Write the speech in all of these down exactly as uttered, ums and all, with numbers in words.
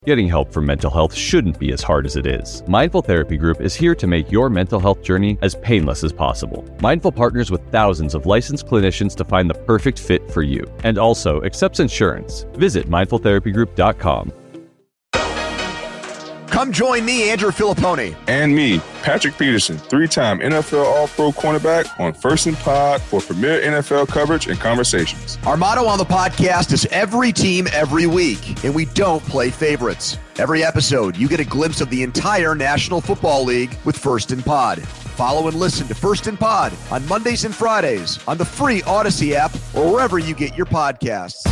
Getting help for mental health shouldn't be as hard as it is. Mindful Therapy Group is here to make your mental health journey as painless as possible. Mindful partners with thousands of licensed clinicians to find the perfect fit for you, and also accepts insurance. Visit mindful therapy group dot com. Come join me, Andrew Filippone. And me, Patrick Peterson, three-time N F L All-Pro cornerback on First and Pod for premier N F L coverage and conversations. Our motto on the podcast is every team, every week, and we don't play favorites. Every episode, you get a glimpse of the entire National Football League with First and Pod. Follow and listen to First and Pod on Mondays and Fridays on the free Odyssey app or wherever you get your podcasts.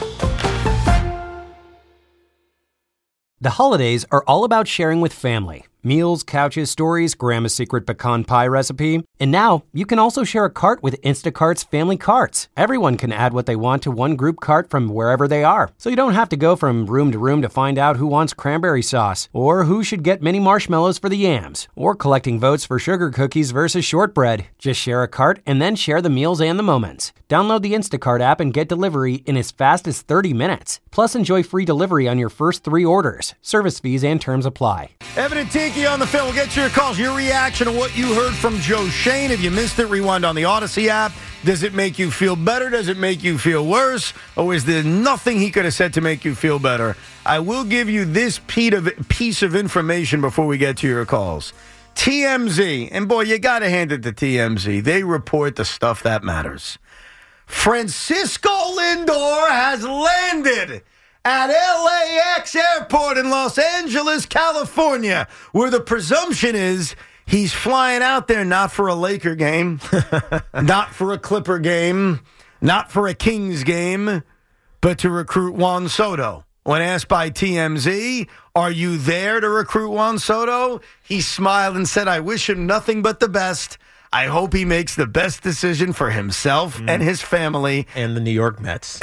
The holidays are all about sharing with family. Meals, couches, stories, Grandma's secret pecan pie recipe. And now, you can also share a cart with Instacart's Family Carts. Everyone can add what they want to one group cart from wherever they are. So you don't have to go from room to room to find out who wants cranberry sauce, or who should get mini marshmallows for the yams, or collecting votes for sugar cookies versus shortbread. Just share a cart and then share the meals and the moments. Download the Instacart app and get delivery in as fast as thirty minutes. Plus, enjoy free delivery on your first three orders. Service fees and terms apply. Evan and Tiki on the film. We'll get to your calls, your reaction to what you heard from Joe Schoen. If you missed it, rewind on the Odyssey app. Does it make you feel better? Does it make you feel worse? Or is there nothing he could have said to make you feel better? I will give you this piece of information before we get to your calls. T M Z, and boy, you got to hand it to T M Z. They report the stuff that matters. Francisco Lindor has landed at L A X Airport in Los Angeles, California, where the presumption is he's flying out there not for a Laker game, not for a Clipper game, not for a Kings game, but to recruit Juan Soto. When asked by T M Z, are you there to recruit Juan Soto? He smiled and said, I wish him nothing but the best. I hope he makes the best decision for himself mm. and his family. And the New York Mets.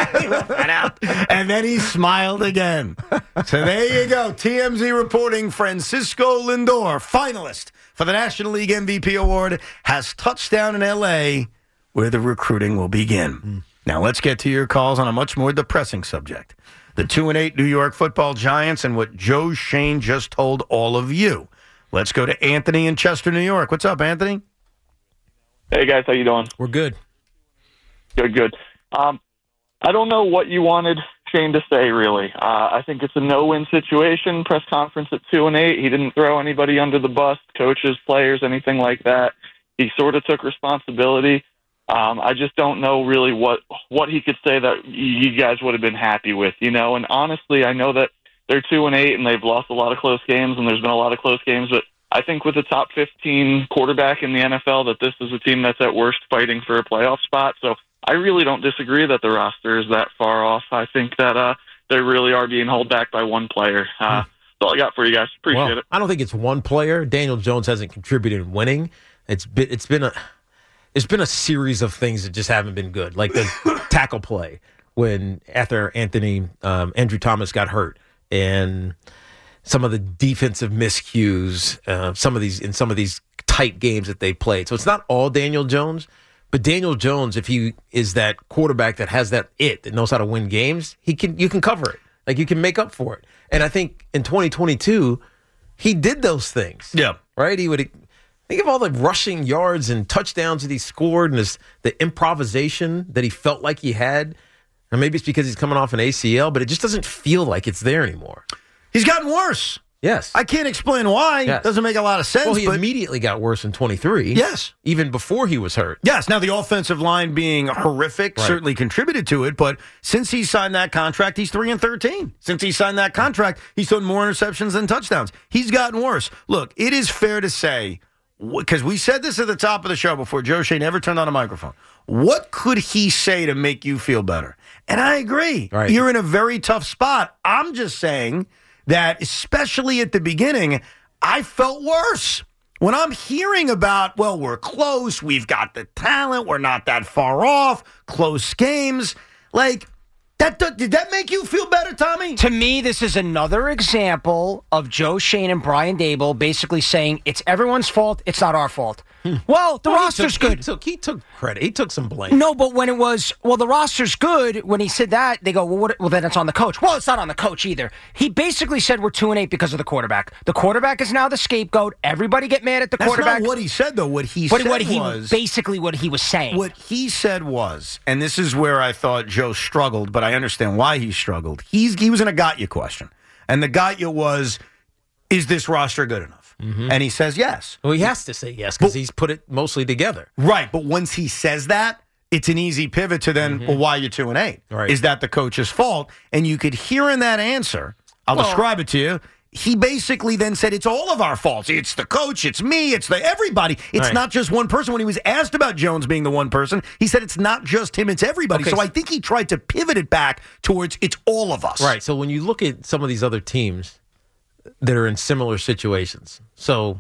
And then he smiled again. So there you go. T M Z reporting Francisco Lindor, finalist for the National League M V P award, has touchdown in L A, where the recruiting will begin. Mm. Now let's get to your calls on a much more depressing subject. The two and eight New York Football Giants and what Joe Schoen just told all of you. Let's go to Anthony in Chester, New York. What's up, Anthony? Hey, guys. How you doing? We're good. Good, good. Um, I don't know what you wanted Shane to say, really. Uh, I think it's a no-win situation. Press conference at two and eight. He didn't throw anybody under the bus, coaches, players, anything like that. He sort of took responsibility. Um, I just don't know really what what he could say that you guys would have been happy with, you know. And honestly, I know that they're two and eight and they've lost a lot of close games, and there's been a lot of close games, but I think with the top fifteen quarterback in the N F L that this is a team that's at worst fighting for a playoff spot. So I really don't disagree that the roster is that far off. I think that uh, they really are being held back by one player. Uh, that's all I got for you guys. Appreciate well, it. I don't think it's one player. Daniel Jones hasn't contributed in winning. It's been, it's been a it's been a series of things that just haven't been good, like the tackle play when after Anthony um, Andrew Thomas got hurt, and some of the defensive miscues, uh, some of these in some of these tight games that they played. So it's not all Daniel Jones, but Daniel Jones, if he is that quarterback that has that it that knows how to win games, he can you can cover it, like you can make up for it. And I think in twenty twenty-two, he did those things. Yeah, right. He would think of all the rushing yards and touchdowns that he scored, and this, the improvisation that he felt like he had. And maybe it's because he's coming off an A C L, but it just doesn't feel like it's there anymore. He's gotten worse. Yes. I can't explain why. Yes. Doesn't make a lot of sense. Well, he but immediately got worse in twenty-three. Yes. Even before he was hurt. Yes. Now, the offensive line being horrific right. certainly contributed to it, but since he signed that contract, he's three and thirteen. Since he signed that contract, he's thrown more interceptions than touchdowns. He's gotten worse. Look, it is fair to say, because we said this at the top of the show before Joe Schoen ever turned on a microphone, what could he say to make you feel better? And I agree. Right. You're in a very tough spot. I'm just saying that, especially at the beginning, I felt worse. When I'm hearing about, well, we're close, we've got the talent, we're not that far off, close games, like, that did that make you feel better, Tommy? To me, this is another example of Joe Schoen and Brian Daboll basically saying it's everyone's fault, it's not our fault. Well, the Well, he roster's took, good. He took, he took credit. He took some blame. No, but when it was, well, the roster's good, when he said that, they go, well, what, well, then it's on the coach. Well, it's not on the coach either. He basically said we're two and eight because of the quarterback. The quarterback is now the scapegoat. Everybody get mad at the That's quarterback. not what he said, though. What he But said what he was... basically what he was saying. What he said was, and this is where I thought Joe struggled, but I understand why he struggled. He's He was in a got you question. And the got you was, is this roster good enough? Mm-hmm. And he says yes. Well, he has to say yes because he's put it mostly together. Right, but once he says that, it's an easy pivot to then, mm-hmm. well, why are you two and eight? Right. Is that the coach's fault? And you could hear in that answer, I'll well, describe it to you. He basically then said, it's all of our faults. It's the coach, it's me, it's the everybody. It's right. not just one person. When he was asked about Jones being the one person, he said it's not just him, it's everybody. Okay. So I think he tried to pivot it back towards it's all of us. Right, so when you look at some of these other teams that are in similar situations, so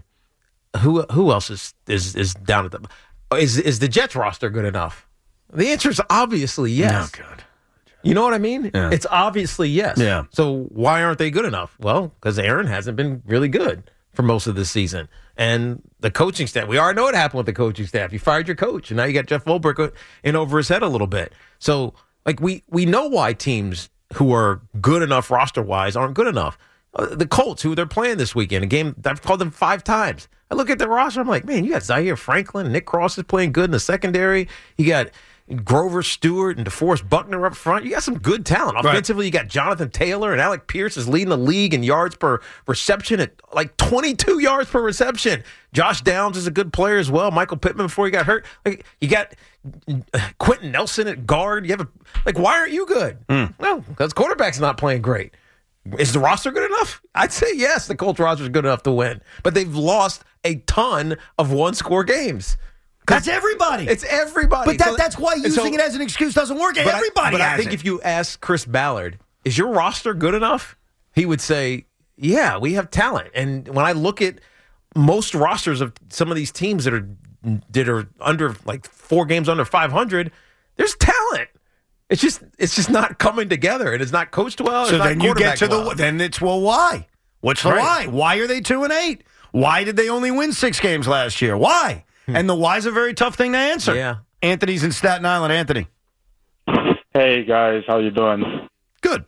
who who else is is, is down at the is is the Jets roster good enough? The answer is obviously yes. Oh, God. You know what I mean? Yeah. It's obviously yes. Yeah. So why aren't they good enough? Well, because Aaron hasn't been really good for most of the season. And the coaching staff, we already know what happened with the coaching staff. You fired your coach, and now you got Jeff Volberg in over his head a little bit. So, like, we, we know why teams who are good enough roster-wise aren't good enough. Uh, the Colts, who they're playing this weekend, a game, I've called them five times. I look at the roster, I'm like, man, you got Zaire Franklin, Nick Cross is playing good in the secondary. You got Grover Stewart and DeForest Buckner up front. You got some good talent. Offensively, right. You got Jonathan Taylor and Alec Pierce is leading the league in yards per reception at like twenty-two yards per reception. Josh Downs is a good player as well. Michael Pittman before he got hurt. Like, you got Quentin Nelson at guard. You have a like. Why aren't you good? Mm. Well, because quarterback's not playing great. Is the roster good enough? I'd say yes. The Colts roster is good enough to win, but they've lost a ton of one-score games. That's everybody. It's everybody. But that, so, that's why using so, it as an excuse doesn't work. But Everybody I, but has I think it. if you ask Chris Ballard, is your roster good enough? He would say, yeah, we have talent. And when I look at most rosters of some of these teams that are that are under like four games under five hundred, there's talent. It's just it's just not coming together, and it's not coached well. So then you get to well. the then it's well, why? What's the right. why? Why are they two and eight? Why did they only win six games last year? Why? Hmm. And the why's a very tough thing to answer. Yeah. Anthony's in Staten Island. Anthony. Hey guys, how you doing? Good.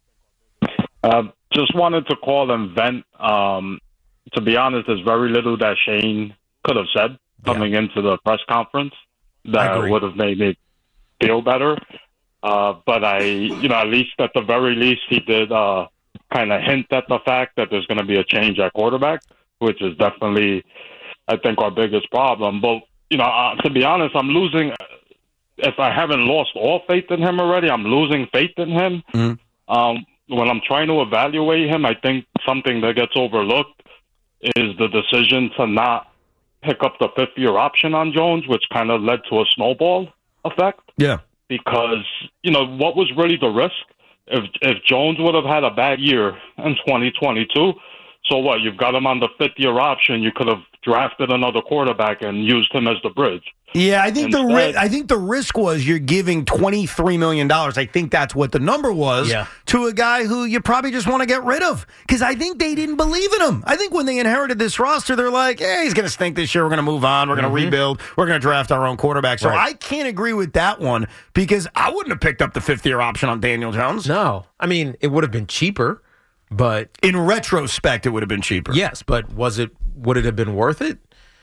Uh, just wanted to call and vent. Um, to be honest, there's very little that Shane could have said coming yeah. into the press conference that would have made me feel better. Uh, but I, you know, at least at the very least, he did uh, kind of hint at the fact that there's going to be a change at quarterback, which is definitely, I think, our biggest problem. But, you know, uh, to be honest, I'm losing, if I haven't lost all faith in him already, I'm losing faith in him. Mm-hmm. Um, when I'm trying to evaluate him, I think something that gets overlooked is the decision to not pick up the fifth-year option on Jones, which kind of led to a snowball effect. Yeah. Because, you know, what was really the risk? If if Jones would have had a bad year in twenty twenty-two, so what? You've got him on the fifth-year option. You could have drafted another quarterback and used him as the bridge. Yeah, I think Instead, the ri- I think the risk was you're giving twenty-three million dollars. I think that's what the number was yeah. to a guy who you probably just want to get rid of because I think they didn't believe in him. I think when they inherited this roster, they're like, "Yeah, he's going to stink this year. We're going to move on. We're going to mm-hmm. rebuild. We're going to draft our own quarterback." So right. I can't agree with that one because I wouldn't have picked up the fifth-year option on Daniel Jones. No, I mean it would have been cheaper, but in retrospect, it would have been cheaper. Yes, but was it? Would it have been worth it?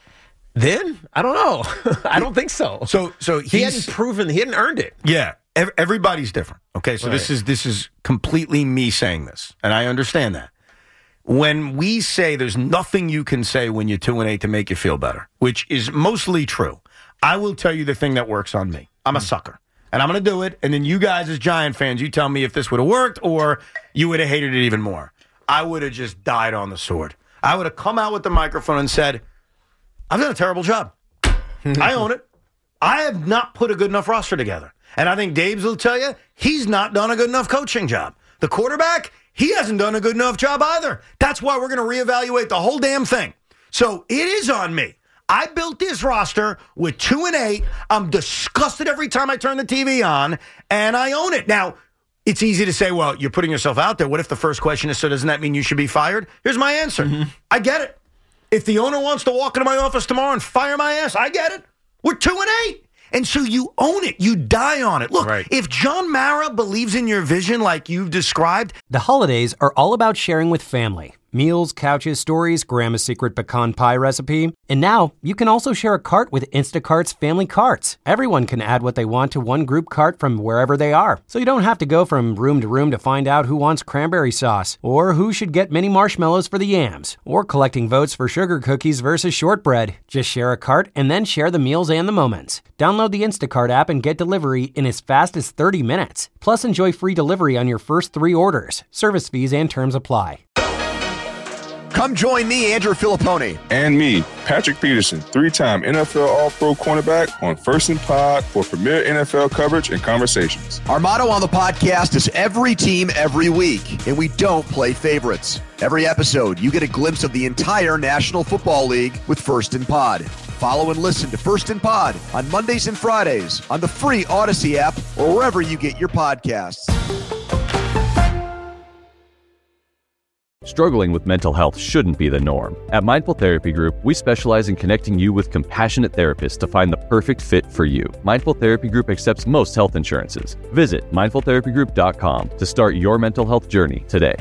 Then I don't know. I don't think so. So, so he hadn't proven he hadn't earned it. Yeah, ev- everybody's different. Okay, so right. this is this is completely me saying this, and I understand that. When we say there's nothing you can say when you're two and eight to make you feel better, which is mostly true, I will tell you the thing that works on me. I'm a mm. sucker, and I'm going to do it. And then you guys, as Giant fans, you tell me if this would have worked or you would have hated it even more. I would have just died on the sword. I would have come out with the microphone and said, I've done a terrible job. I own it. I have not put a good enough roster together. And I think Dave's will tell you he's not done a good enough coaching job. The quarterback, he hasn't done a good enough job either. That's why we're going to reevaluate the whole damn thing. So it is on me. I built this roster with two and eight. I'm disgusted every time I turn the T V on, and I own it. Now, it's easy to say, well, you're putting yourself out there. What if the first question is, so doesn't that mean you should be fired? Here's my answer. Mm-hmm. I get it. If the owner wants to walk into my office tomorrow and fire my ass, I get it. We're two and eight. And so you own it. You die on it. Look, right. If John Mara believes in your vision like you've described. The holidays are all about sharing with family. Meals, couches, stories, Grandma's secret pecan pie recipe. And now you can also share a cart with Instacart's family carts. Everyone can add what they want to one group cart from wherever they are. So you don't have to go from room to room to find out who wants cranberry sauce, or who should get mini marshmallows for the yams, or collecting votes for sugar cookies versus shortbread. Just share a cart and then share the meals and the moments. Download the Instacart app and get delivery in as fast as thirty minutes. Plus, enjoy free delivery on your first three orders. Service fees and terms apply. Come join me, Andrew Filippone. And me, Patrick Peterson, three-time N F L All-Pro cornerback on First and Pod for premier N F L coverage and conversations. Our motto on the podcast is every team, every week, and we don't play favorites. Every episode, you get a glimpse of the entire National Football League with First and Pod. Follow and listen to First and Pod on Mondays and Fridays on the free Odyssey app or wherever you get your podcasts. Struggling with mental health shouldn't be the norm. At Mindful Therapy Group, we specialize in connecting you with compassionate therapists to find the perfect fit for you. Mindful Therapy Group accepts most health insurances. Visit mindful therapy group dot com to start your mental health journey today.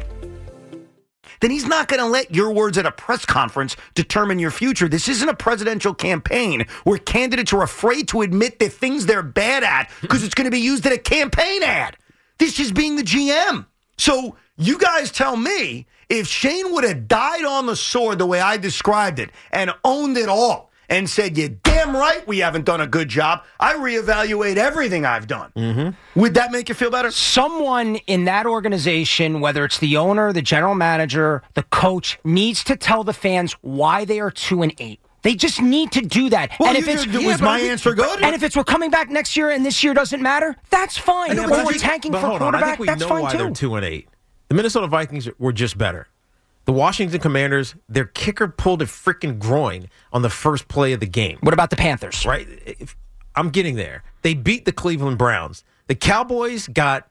Then he's not going to let your words at a press conference determine your future. This isn't a presidential campaign where candidates are afraid to admit the things they're bad at because it's going to be used in a campaign ad. This is being the G M. So you guys tell me, if Shane would have died on the sword the way I described it and owned it all and said, you're damn right we haven't done a good job, I reevaluate everything I've done. Mm-hmm. Would that make you feel better? Someone in that organization, whether it's the owner, the general manager, the coach, needs to tell the fans why they are two and eight. They just need to do that. Well, and you, if it's, was yeah, my answer good? And if it's we're coming back next year and this year doesn't matter, that's fine. Know, or we're tanking for quarterback, I think we that's know fine why too. They're two and eight. The Minnesota Vikings were just better. The Washington Commanders, their kicker pulled a freaking groin on the first play of the game. What about the Panthers? Right? If, I'm getting there. They beat the Cleveland Browns. The Cowboys got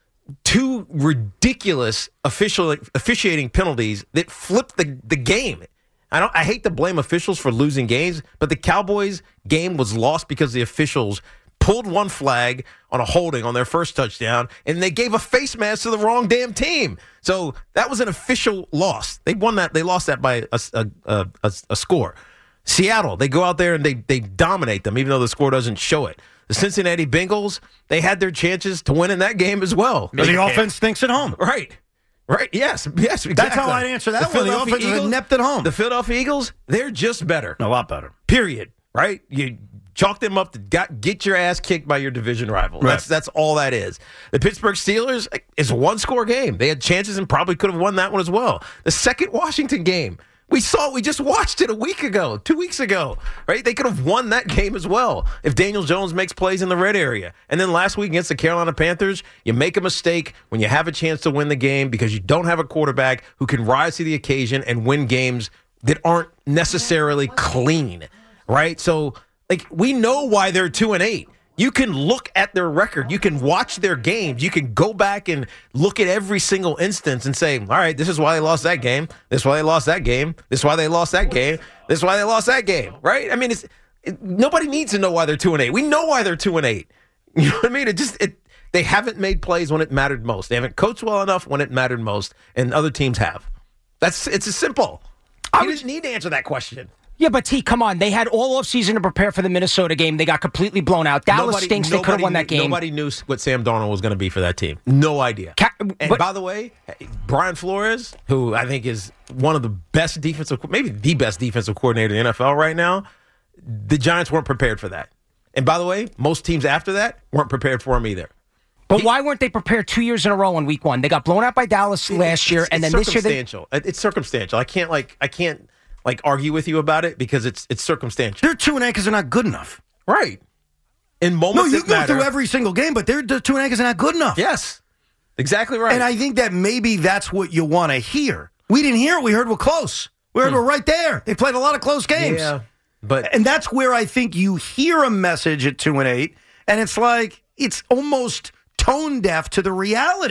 two ridiculous official officiating penalties that flipped the, the game. I don't. I hate to blame officials for losing games, but the Cowboys game was lost because the officials pulled one flag on a holding on their first touchdown, and they gave a face mask to the wrong damn team. So that was an official loss. They won that. They lost that by a, a, a, a, a score. Seattle, they go out there and they, they dominate them, even though the score doesn't show it. The Cincinnati Bengals, they had their chances to win in that game as well. Because the offense thinks at home. Right. Right. Yes. Yes. Exactly. That's how I'd answer that the one. The offense is inept at home. The Philadelphia Eagles, they're just better. A lot better. Period. Right? You chalk them up to got, get your ass kicked by your division rival. Right. That's that's all that is. The Pittsburgh Steelers is a one-score game. They had chances and probably could have won that one as well. The second Washington game, we saw, we just watched it a week ago, two weeks ago, right? They could have won that game as well if Daniel Jones makes plays in the red area. And then last week against the Carolina Panthers, you make a mistake when you have a chance to win the game because you don't have a quarterback who can rise to the occasion and win games that aren't necessarily clean, right? So, like, we know why they're two and eight. You can look at their record. You can watch their games. You can go back and look at every single instance and say, all right, this is why they lost that game. This is why they lost that game. This is why they lost that game. This is why they lost that game, right? I mean, it's it, nobody needs to know why they're two and eight. We know why they're two and eight. You know what I mean? It just it they haven't made plays when it mattered most. They haven't coached well enough when it mattered most, and other teams have. That's it's as simple. I didn't need to answer that question. Yeah, but T, come on. They had all offseason to prepare for the Minnesota game. They got completely blown out. Dallas nobody, stinks. They could have won that game. Nobody knew what Sam Darnold was going to be for that team. No idea. Ca- and but, by the way, Brian Flores, who I think is one of the best defensive, maybe the best defensive coordinator in the N F L right now, the Giants weren't prepared for that. And by the way, most teams after that weren't prepared for him either. But he, why weren't they prepared two years in a row in week one? They got blown out by Dallas last year, and then this year they... It's circumstantial. It's circumstantial. I can't, like, I can't... like argue with you about it because it's it's circumstantial. They're two and eight because they're not good enough. Right. In moments No, you that go matter, through every single game, but they're, they're two and eight because they're not good enough. Yes. Exactly right. And I think that maybe that's what you want to hear. We didn't hear it. We heard we're close. We heard hmm. we're right there. They played a lot of close games. Yeah. But and that's where I think you hear a message at two and eight, and it's like it's almost tone deaf to the reality.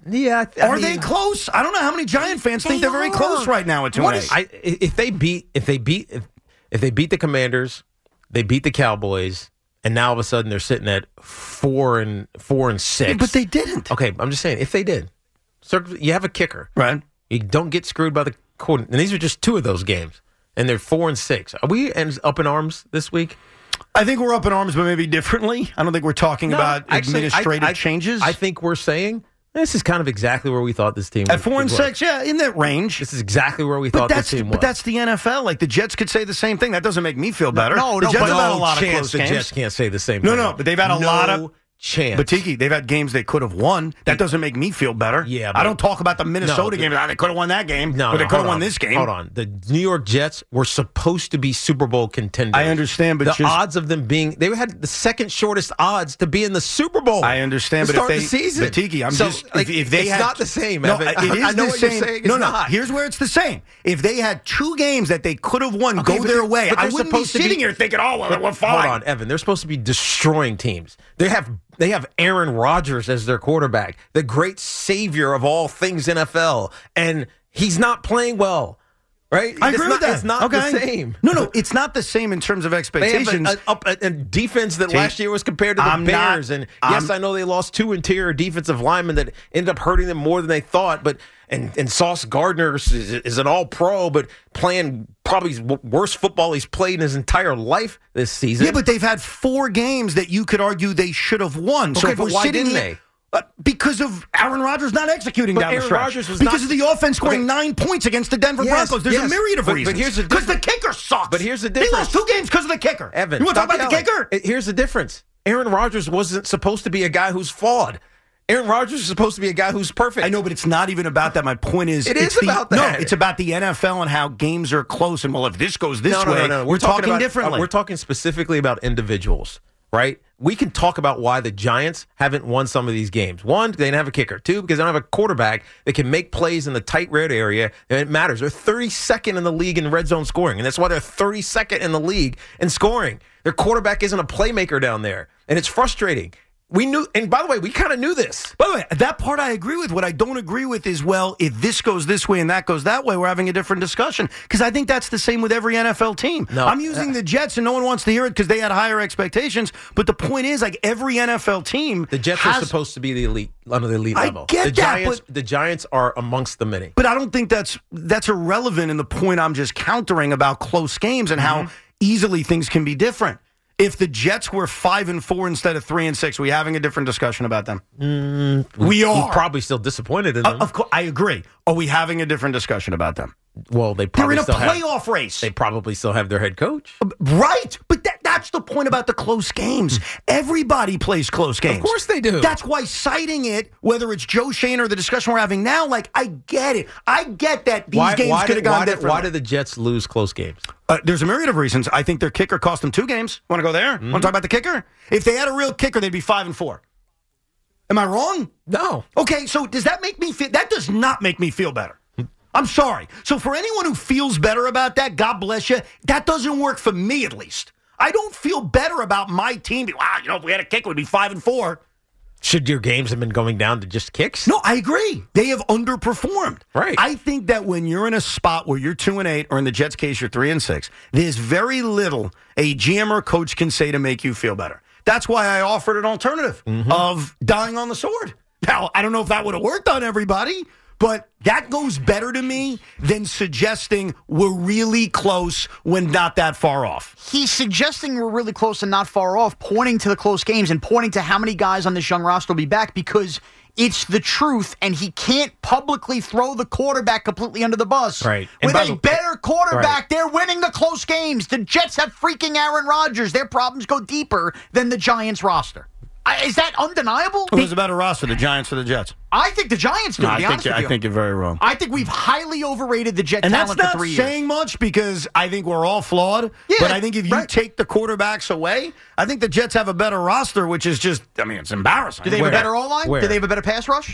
Yeah. I, I Are mean, they close? I don't know how many Giant fans think they're very close right now at two and eight. I, if they beat, if they beat, if, if they beat the Commanders, they beat the Cowboys, and now all of a sudden they're sitting at four and four and six. Yeah, but they didn't. Okay, I'm just saying if they did, so you have a kicker, right? You don't get screwed by the coordinator. And these are just two of those games, and they're four and six. Are we up in arms this week? I think we're up in arms, but maybe differently. I don't think we're talking No, about actually, administrative I, I, changes. I think we're saying this is kind of exactly where we thought this team was. At four and was. six, yeah, in that range. This is exactly where we but thought that's, this team was. But that's the N F L. Like, the Jets could say the same thing. That doesn't make me feel better. No, the no, Jets but have had a no lot of chance close the games. Jets can't say the same No, thing. no, but they've had a no lot of chance. But Tiki, they've had games they could have won. That doesn't make me feel better. Yeah, but, I don't talk about the Minnesota no, the, game. Oh, they could have won that game. No, or no, they could have won on. this game. Hold on. The New York Jets were supposed to be Super Bowl contenders. I understand, but the just, odds of them being they had the second shortest odds to be in the Super Bowl. I understand, to but start if they, the season. But Tiki, I'm so, just like, if, if they it's had, not the same. No, Evan. it is I know the what same. you're saying. It's no, no. not. Here's where it's the same. If they had two games that they could have won, Okay, go but their they're- way, but I they're wouldn't be supposed to sitting be- here thinking, "Oh, well, But we're fine." Hold on, Evan. They're supposed to be destroying teams. They have they have Aaron Rodgers as their quarterback, the great savior of all things N F L, and he's not playing well. Right? I it's agree not, with that. It's not okay. the same. No, no, it's not the same in terms of They expectations. have a, a, a, a defense that Take- last year was compared to the I'm Bears, not- and yes, I'm- I know they lost two interior defensive linemen that ended up hurting them more than they thought. But and and Sauce Gardner is, is an All-Pro, but playing probably his w- worst football he's played in his entire life this season. yeah, but they've had four games that you could argue they should have won. so Okay, if but we're why sitting didn't here, they? Uh, because of Aaron Rodgers not executing But down Aaron the stretch. Rodgers was because not- of the offense scoring Okay. nine points against the Denver Yes, Broncos. There's yes. a myriad of But- but reasons. here's the Because the difference. kicker sucks. But here's the They difference. lost two games because of the kicker. Evan, you want to talk stop about the yelling. kicker? Here's the difference. Aaron Rodgers wasn't supposed to be a guy who's flawed. Aaron Rodgers is supposed to be a guy who's perfect. I know, but it's not even about that. My point is, It it's is the, about No, that. it's about the N F L and how games are close. And well, if this goes this no, no, way, no, no. we're, talking, about, differently. uh, we're talking specifically about individuals, right? We can talk about why the Giants haven't won some of these games. One, they didn't have a kicker. Two, because they don't have a quarterback that can make plays in the tight red area, and it matters. They're thirty-second in the league in red zone scoring, and that's why they're thirty-second in the league in scoring. Their quarterback isn't a playmaker down there, and it's frustrating. We knew, and by the way, we kind of knew this. By the way, that part I agree with. What I don't agree with is, well, if this goes this way and that goes that way, we're having a different discussion. Because I think that's the same with every N F L team. No. I'm using the Jets, and no one wants to hear it because they had higher expectations. But the point is, like, every N F L team, The Jets has, are supposed to be the elite, under the elite I level. get the that, Giants, but- the Giants are amongst the many. But I don't think that's that's irrelevant in the point I'm just countering about close games and how easily things can be different. If the Jets were five and four instead of three and six, are we having a different discussion about them? Mm, we are We're probably still disappointed in them. Uh, of course, I agree. Are we having a different discussion about them? well, they They're probably in a still have, playoff race. They probably still have their head coach. Right. But that, that's the point about the close games. Everybody plays close games. Of course they do. That's why citing it, whether it's Joe Shane or the discussion we're having now, like, I get it. I get that these why, games why could did, have gone why did, differently. why did the Jets lose close games? Uh, there's a myriad of reasons. I think their kicker cost them two games. Want to go there? Mm-hmm. Want to talk about the kicker? If they had a real kicker, they'd be five and four. Am I wrong? No. Okay, so does that make me feel? That does not make me feel better. I'm sorry. So for anyone who feels better about that, God bless you. That doesn't work for me, at least. I don't feel better about my team. Wow, you know, if we had a kick, it would be five and four. Should your games have been going down to just kicks? No, I agree. They have underperformed. Right. I think that when you're in a spot where you're two and eight, or in the Jets' case, you're three and six, there's very little a G M or coach can say to make you feel better. That's why I offered an alternative Mm-hmm. of dying on the sword. Now, I don't know if that would have worked on everybody, but that goes better to me than suggesting we're really close when not that far off. He's suggesting we're really close and not far off, pointing to the close games and pointing to how many guys on this young roster will be back because it's the truth, and he can't publicly throw the quarterback completely under the bus. Right. And With by a the- better quarterback, Right. they're winning the close games. The Jets have freaking Aaron Rodgers. Their problems go deeper than the Giants roster. I, is that undeniable? Who's a better roster, the Giants or the Jets? I think the Giants do, No, to I be think, honest with I you. think you're very wrong. I think we've highly overrated the Jet And that's talent for not three saying years. much because I think we're all flawed. Yeah, but I think if you right. take the quarterbacks away, I think the Jets have a better roster, which is just, I mean, it's embarrassing. Do they have Where? a better O-line? Where? Do they have a better pass rush?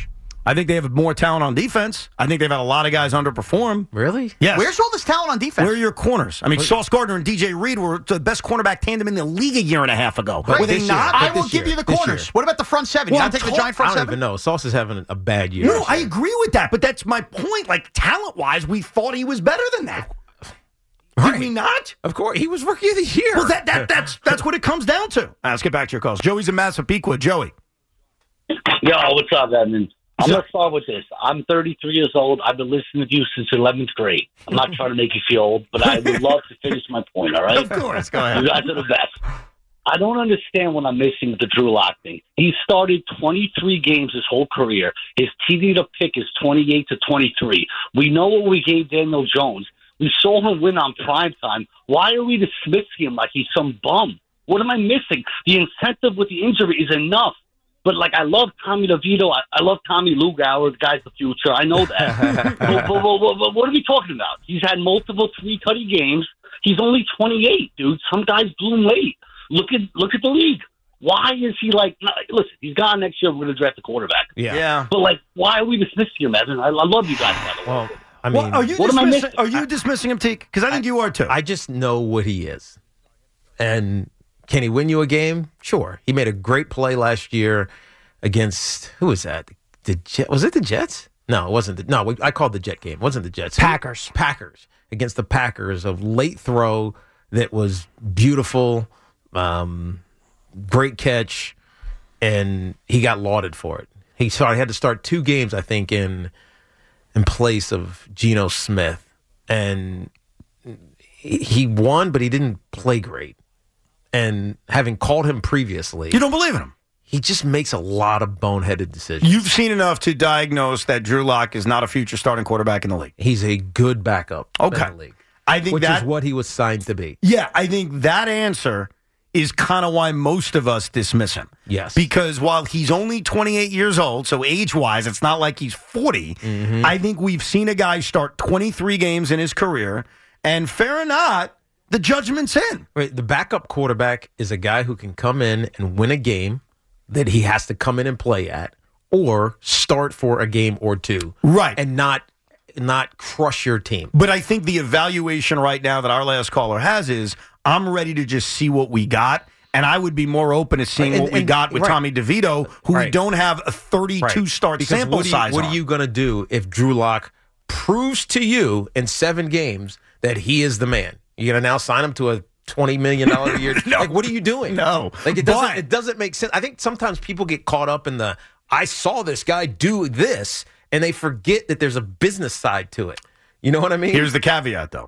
I think they have more talent on defense. I think they've had a lot of guys underperform. Really? Yes. Where's all this talent on defense? Where are your corners? I mean, Sauce Gardner and D J Reed were the best cornerback tandem in the league a year and a half ago. But were they this not? year- I will this give year, you the this corners. year. What about the front seven? Well, you I'm got to take the told- giant front I don't seven? even know. Sauce is having a bad year. No, I agree with that, but that's my point. Like, talent-wise, we thought he was better than that. Right. Did we not? Of course. He was Rookie of the Year. Well, that, that that's that's what it comes down to. All right, let's get back to your calls. Joey's in Massapequa. Joey. Yo, what's up, Edmund? I'm going to start with this. I'm thirty-three years old. I've been listening to you since eleventh grade. I'm not trying to make you feel old, but I would love to finish my point, all right? Of course. Go ahead. You guys are the best. I don't understand what I'm missing with the Drew Lock thing. He started twenty-three games his whole career. His T D to pick is twenty-eight to twenty-three. We know what we gave Daniel Jones. We saw him win on primetime. Why are we dismissing him like he's some bum? What am I missing? The incentive with the injury is enough. But, like, I love Tommy DeVito. I, I love Tommy Lugauer. The guy's the future. I know that. but, but, but, but, but what are we talking about? He's had multiple three-cutty games. He's only twenty-eight, dude. Some guys bloom late. Look at look at the league. Why is he, like, not, listen, he's gone next year. We're going to draft a quarterback. Yeah. Yeah. But, like, why are we dismissing him, Evan? I, I love you guys, by the way. Well, I mean, Well, are you what am I dismissing, missing? are you dismissing him, Teak? Because I think you are, too. I just know what he is. And can he win you a game? Sure. He made a great play last year against, who was that? The Jet, was it the Jets? No, it wasn't. The, no, I called the Jet game. It wasn't the Jets. Packers. Packers. Against the Packers. A late throw that was beautiful, um, great catch, and he got lauded for it. He started, had to start two games, I think, in in place of Geno Smith. And he won, but he didn't play great. And having called him previously, you don't believe in him? He just makes a lot of boneheaded decisions. You've seen enough to diagnose that Drew Lock is not a future starting quarterback in the league. He's a good backup Okay. in the league. I think which that, is what he was signed to be. Yeah, I think that answer is kind of why most of us dismiss him. Yes. Because while he's only twenty-eight years old, so age-wise, it's not like he's forty, Mm-hmm. I think we've seen a guy start twenty-three games in his career, and fair or not, the judgment's in. Right, the backup quarterback is a guy who can come in and win a game that he has to come in and play at, or start for a game or two. Right. And not not crush your team. But I think the evaluation right now that our last caller has is, I'm ready to just see what we got, and I would be more open to seeing Right, and- what we and- got with right. Tommy DeVito, who we Right. don't have a thirty-two Right. start Because sample what are you, size What on. are you going to do if Drew Lock proves to you in seven games that he is the man? You're going to now sign him to a twenty million dollars a year? No. Like, what are you doing? No. Like, it doesn't, But- it doesn't make sense. I think sometimes people get caught up in the, I saw this guy do this, and they forget that there's a business side to it. You know what I mean? Here's the caveat, though.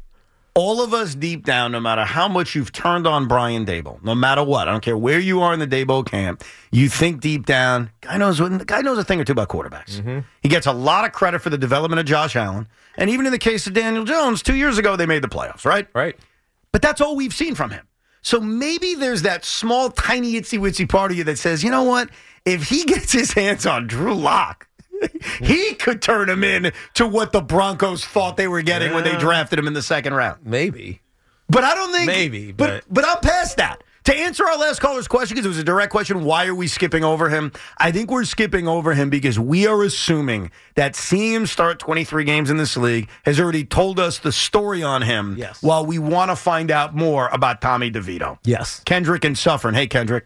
All of us deep down, no matter how much you've turned on Brian Daboll, no matter what, I don't care where you are in the Daboll camp, you think deep down, guy knows what, the guy knows a thing or two about quarterbacks. Mm-hmm. He gets a lot of credit for the development of Josh Allen, and even in the case of Daniel Jones, two years ago they made the playoffs, right? Right. But that's all we've seen from him. So maybe there's that small, tiny, itsy-witsy part of you that says, you know what? If he gets his hands on Drew Lock, he could turn him in to what the Broncos thought they were getting when they Yeah. drafted him in the second round. Maybe. But I don't think Maybe, But but- but I'm past that. To answer our last caller's question, because it was a direct question, why are we skipping over him? I think we're skipping over him because we are assuming that seeing him start twenty-three games in this league has already told us the story on him. Yes. While we want to find out more about Tommy DeVito. Yes. Kendrick and Suffern. Hey, Kendrick.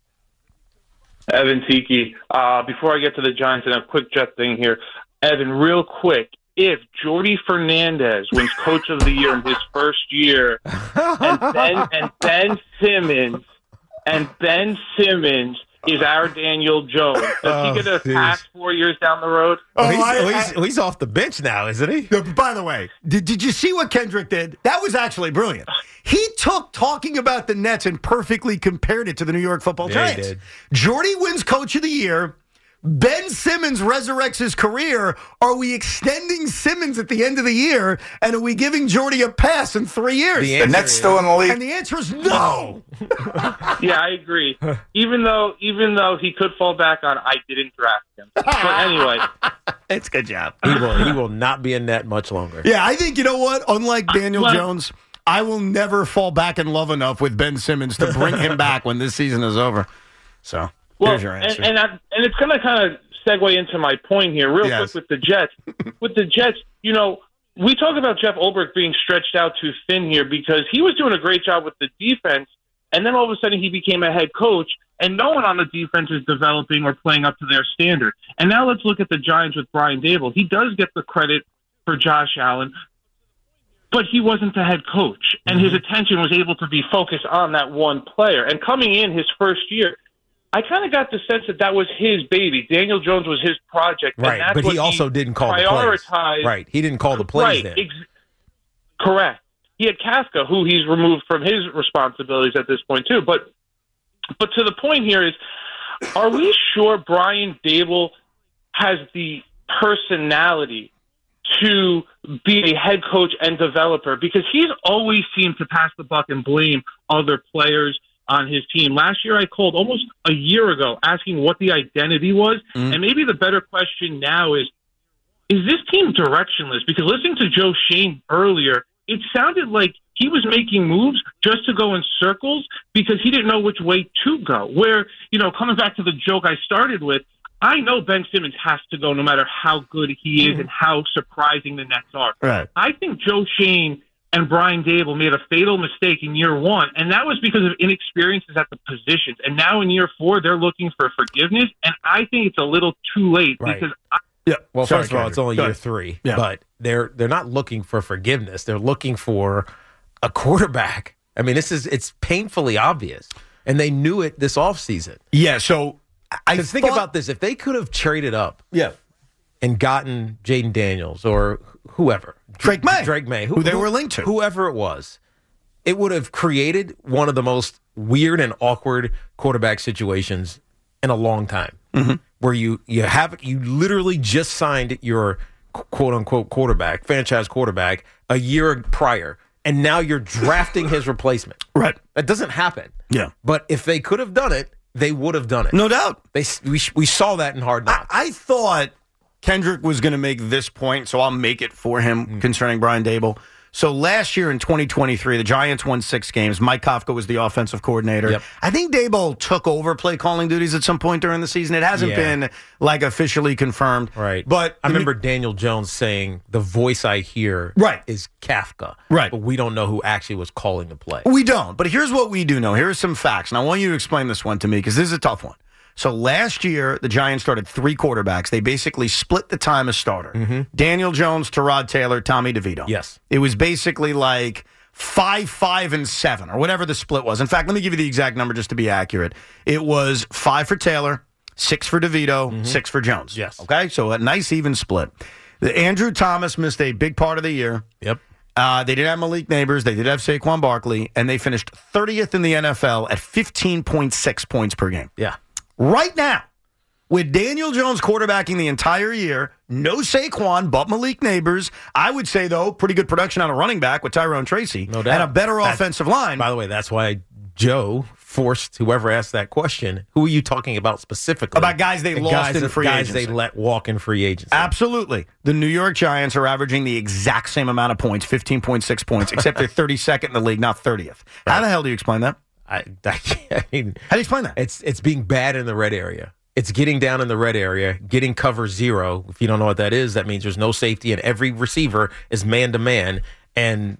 Evan Tiki. Uh, before I get to the Giants and a quick Jet thing here, Evan, real quick, if Jordy Fernandez wins Coach of the Year in his first year, and Ben and Ben Simmons and Ben Simmons is our Daniel Jones, does Oh, he get a geez. pass four years down the road? Oh, he's, I- oh, he's, oh, he's off the bench now, isn't he? No, but by the way, did, did you see what Kendrick did? That was actually brilliant. He took talking about the Nets and perfectly compared it to the New York Football Yeah, he Giants. did. Jordy wins Coach of the Year. Ben Simmons resurrects his career. Are we extending Simmons at the end of the year? And are we giving Jordy a pass in three years? The answer Nets is- still in the league. And the answer is no. Yeah, I agree. Even though, even though he could fall back on, I didn't draft him. But anyway, It's good job. He will, he will not be in net much longer. Yeah, I think, you know what? Unlike Daniel Well- Jones, I will never fall back in love enough with Ben Simmons to bring him back when this season is over. So, well, there's your answer. and and, I, and it's going to kind of segue into my point here real Yes. quick with the Jets. With the Jets, you know, we talk about Jeff Ulbrich being stretched out too thin here because he was doing a great job with the defense, and then all of a sudden he became a head coach, and no one on the defense is developing or playing up to their standard. And now let's look at the Giants with Brian Daboll. He does get the credit for Josh Allen, but he wasn't the head coach, and his attention was able to be focused on that one player. And coming in his first year, I kind of got the sense that that was his baby. Daniel Jones was his project. And Right, that's but what he also didn't call the plays. prioritized. Right, he didn't call the plays Right, then. ex- correct. He had Kafka, who he's removed from his responsibilities at this point too. But, but to the point here is, are we sure Brian Daboll has the personality to be a head coach and developer? Because he's always seemed to pass the buck and blame other players on his team. Last year I called almost a year ago asking what the identity was, Mm-hmm. and maybe the better question now is, is this team directionless? Because listening to Joe Shane earlier, it sounded like he was making moves just to go in circles because he didn't know which way to go. Where, you know, coming back to the joke I started with, I know Ben Simmons has to go no matter how good he is and how surprising the Nets are. Right. I think Joe Shane and Brian Daboll made a fatal mistake in year one, and that was because of inexperiences at the positions. And now in year four, they're looking for forgiveness, and I think it's a little too late Right. because I, Yeah. Well, Sorry, first of all, Kendrick. it's only Go year ahead. three, Yeah. but they're they're not looking for forgiveness. They're looking for a quarterback. I mean, this is it's painfully obvious, and they knew it this offseason. Yeah, so I Because think thought- about this: if they could have traded up, Yeah. and gotten Jaden Daniels or whoever, Drake May. Drake May, Who they were linked to. whoever it was, it would have created one of the most weird and awkward quarterback situations in a long time, Mm-hmm. where you you have you literally just signed your quote unquote quarterback, franchise quarterback, a year prior, and now you're drafting his replacement. Right. That doesn't happen. Yeah. But if they could have done it, they would have done it. No doubt. They we we saw that in Hard Knocks. I thought Kendrick was going to make this point, so I'll make it for him Mm. concerning Brian Daboll. So last year in twenty twenty-three, the Giants won six games. Mike Kafka was the offensive coordinator. Yep. I think Daboll took over play calling duties at some point during the season. It hasn't Yeah. been like officially confirmed. Right. But I remember Daniel Jones saying the voice I hear Right. is Kafka. Right. But we don't know who actually was calling the play. We don't. But here's what we do know. Here are some facts. And I want you to explain this one to me because this is a tough one. So last year, the Giants started three quarterbacks. They basically split the time as starter. Daniel Jones, Tyrod Taylor, Tommy DeVito. Yes. It was basically like five, five, and seven, or whatever the split was. In fact, let me give you the exact number just to be accurate. It was five for Taylor, six for DeVito, six for Jones. Yes. Okay, so a nice even split. The Andrew Thomas missed a big part of the year. Yep. Uh, they did have Malik Neighbors. They did have Saquon Barkley, and they finished thirtieth in the N F L at fifteen point six points per game. Yeah. Right now, with Daniel Jones quarterbacking the entire year, no Saquon, but Malik Neighbors. I would say, though, pretty good production on a running back with Tyrone Tracy. No doubt. And a better That's- offensive line. By the way, that's why Joe forced whoever asked that question, who are you talking about specifically? About guys they The lost guys in that- free guys agency. they let walk in free agency. Absolutely. The New York Giants are averaging the exact same amount of points, fifteen point six points, except they're thirty-second in the league, not thirtieth. How the hell do you explain that? I, I, I mean, How do you explain that? It's it's being bad in the red area. It's getting down in the red area, getting cover zero. If you don't know what that is, that means there's no safety and every receiver is man to man, and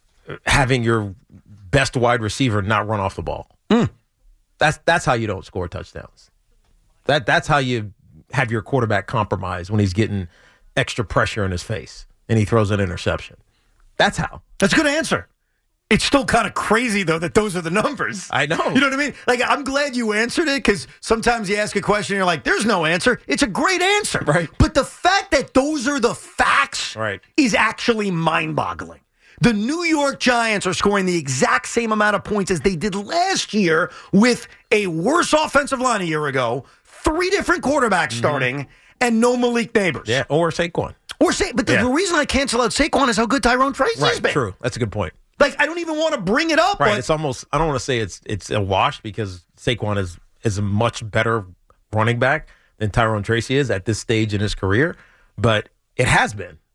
having your best wide receiver not run off the ball. Mm. That's that's how you don't score touchdowns. That that's how you have your quarterback compromised when he's getting extra pressure in his face and he throws an interception. That's how. That's a good answer. It's still kind of crazy, though, that those are the numbers. I know. You know what I mean? Like, I'm glad you answered it because sometimes you ask a question and you're like, there's no answer. It's a great answer. Right. But the fact that those are the facts Right. is actually mind-boggling. The New York Giants are scoring the exact same amount of points as they did last year with a worse offensive line a year ago, three different quarterbacks starting, and no Malik Neighbors. Yeah, or Saquon. Or say, but the, Yeah. the reason I cancel out Saquon is how good Tyrone Tracy's Right, been. true. That's a good point. Like, I don't even want to bring it up. Right. But It's almost, I don't want to say it's it's a wash because Saquon is, is a much better running back than Tyrone Tracy is at this stage in his career, but it has been.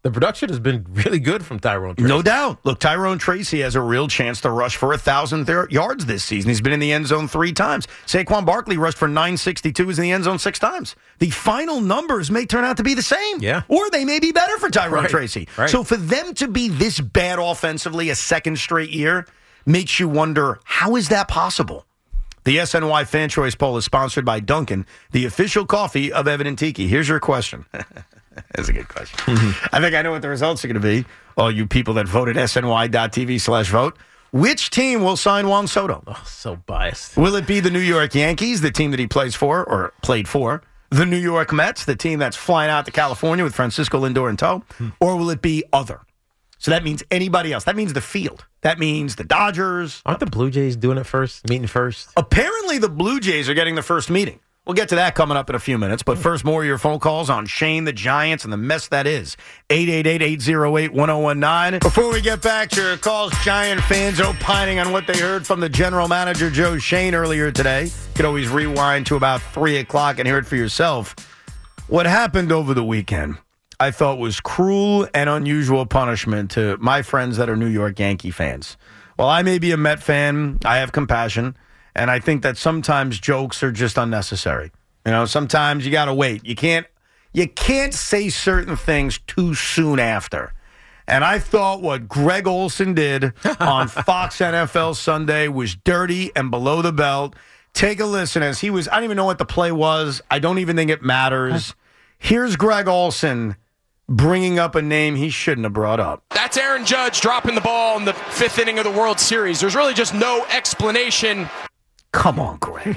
The production has been really good from Tyrone Tracy. No doubt. Look, Tyrone Tracy has a real chance to rush for one thousand yards this season. He's been in the end zone three times. Saquon Barkley rushed for nine sixty-two, is in the end zone six times. The final numbers may turn out to be the same. Yeah. Or they may be better for Tyrone Right. Tracy. Right. So for them to be this bad offensively a second straight year makes you wonder, how is that possible? The S N Y Fan Choice Poll is sponsored by Dunkin', the official coffee of Evan and Tiki. Here's your question. That's a good question. I think I know what the results are going to be. All you people that voted S N Y dot T V slash vote. Which team will sign Juan Soto? Oh, so biased. Will it be the New York Yankees, the team that he plays for or played for? The New York Mets, the team that's flying out to California with Francisco Lindor in tow? Or will it be other? So that means anybody else. That means the field. That means the Dodgers. Aren't the Blue Jays doing it first, meeting first? Apparently the Blue Jays are getting the first meeting. We'll get to that coming up in a few minutes. But first, more of your phone calls on Shane, the Giants, and the mess that is. eight eight eight, eight oh eight, one oh one nine. Before we get back to your calls, Giant fans opining on what they heard from the general manager, Joe Shane, earlier today. You could always rewind to about three o'clock and hear it for yourself. What happened over the weekend, I thought, was cruel and unusual punishment to my friends that are New York Yankee fans. While I may be a Met fan, I have compassion. And I think that sometimes jokes are just unnecessary. You know, sometimes you got to wait. You can't you can't say certain things too soon after. And I thought what Greg Olsen did on Fox N F L Sunday was dirty and below the belt. Take a listen as he was, I don't even know what the play was. I don't even think it matters. Here's Greg Olsen bringing up a name he shouldn't have brought up. That's Aaron Judge dropping the ball in the fifth inning of the World Series. There's really just no explanation. Come on, Greg.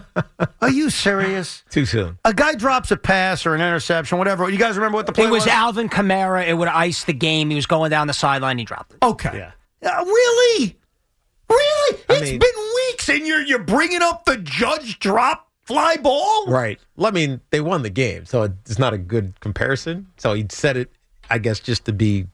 Are you serious? Too soon. A guy drops a pass or an interception, whatever. You guys remember what the play It was was? Alvin Kamara. It would ice the game. He was going down the sideline. He dropped it. Okay. Yeah. Uh, really? Really? I It's mean- been weeks, and you're you're bringing up the Judge drop fly ball? Right. Well, I mean, they won the game, so it's not a good comparison. So he said it, I guess, just to be.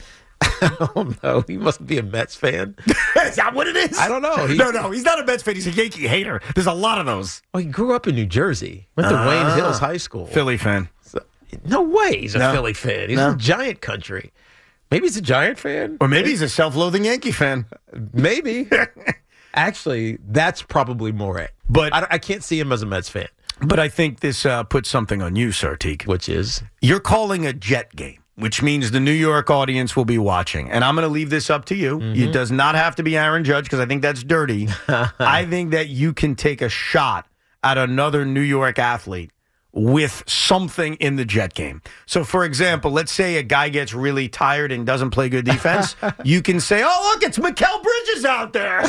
I don't know. He must be a Mets fan. Is that what it is? I don't know. He- no, no, he's not a Mets fan. He's a Yankee hater. There's a lot of those. Well, he grew up in New Jersey. Went to Ah. Wayne Hills High School. Philly fan. So, no way he's a No. Philly fan. He's No. a Giant country. Maybe he's a Giant fan. Or maybe he's a self-loathing Yankee fan. Maybe. Actually, that's probably more it. But I, I can't see him as a Mets fan. But I think this uh, puts something on you, Sartik. Which is? You're calling a Jet game, which means the New York audience will be watching. And I'm going to leave this up to you. Mm-hmm. It does not have to be Aaron Judge because I think that's dirty. I think that you can take a shot at another New York athlete with something in the Jet game. So, for example, let's say a guy gets really tired and doesn't play good defense. You can say, oh, look, it's Mikal Bridges out there.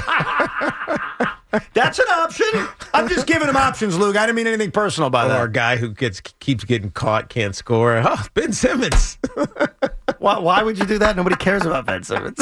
That's an option. I'm just giving him options, Luke. I didn't mean anything personal by that. Or a guy who gets keeps getting caught, can't score. Oh, Ben Simmons. Why, why would you do that? Nobody cares about Ben Simmons.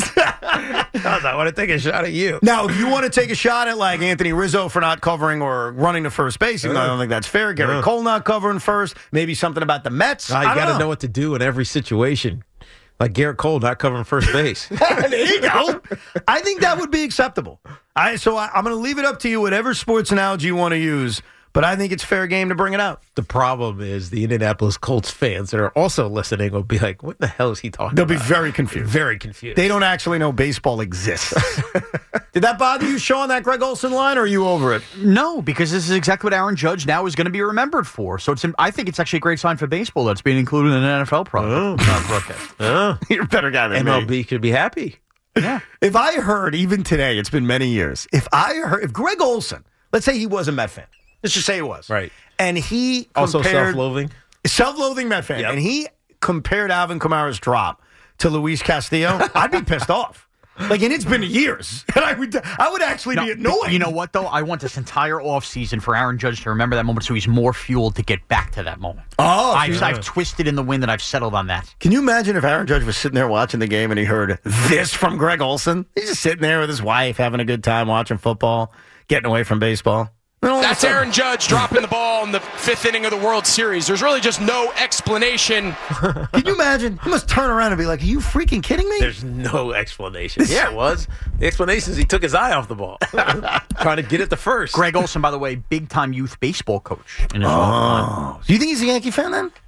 I want to take a shot at you. Now, if you want to take a shot at like Anthony Rizzo for not covering or running to first base, even though I don't think that's fair. Gary Uh. Cole not covering first. Maybe something about the Mets. Oh, you I got to don't know what to do in every situation. Like Garrett Cole not covering first base. There you go. I think that would be acceptable. I so I, I'm going to leave it up to you, whatever sports analogy you want to use. But I think it's fair game to bring it out. The problem is the Indianapolis Colts fans that are also listening will be like, what the hell is he talking They'll about? be very confused. Very confused. They don't actually know baseball exists. Did that bother you, Sean, that Greg Olsen line, or are you over it? No, because this is exactly what Aaron Judge now is going to be remembered for. So it's, I think it's actually a great sign for baseball that's being included in an N F L product. Oh, oh. You're a better guy than M L B me. could be happy. Yeah. If I heard, even today, it's been many years, if I heard, if Greg Olsen, let's say he was a Met fan, let's just say he was. Right. And he Also compared, self-loathing. Self-loathing Met fan. Yep. And he compared Alvin Kamara's drop to Luis Castillo, I'd be pissed off. Like, and it's been years. And I would I would actually No, be annoyed. You know what, though? I want this entire offseason for Aaron Judge to remember that moment so he's more fueled to get back to that moment. Oh, I've, yeah. I've twisted in the wind and I've settled on that. Can you imagine if Aaron Judge was sitting there watching the game and he heard this from Greg Olsen? He's just sitting there with his wife having a good time watching football, getting away from baseball. That's Aaron Judge dropping the ball in the fifth inning of the World Series. There's really just no explanation. Can you imagine? He must turn around and be like, are you freaking kidding me? There's no explanation. Yeah, it was. The explanation is he took his eye off the ball. Trying to get it to first. Greg Olsen, by the way, big-time youth baseball coach in his Oh. own time. Do you think he's a Yankee fan then?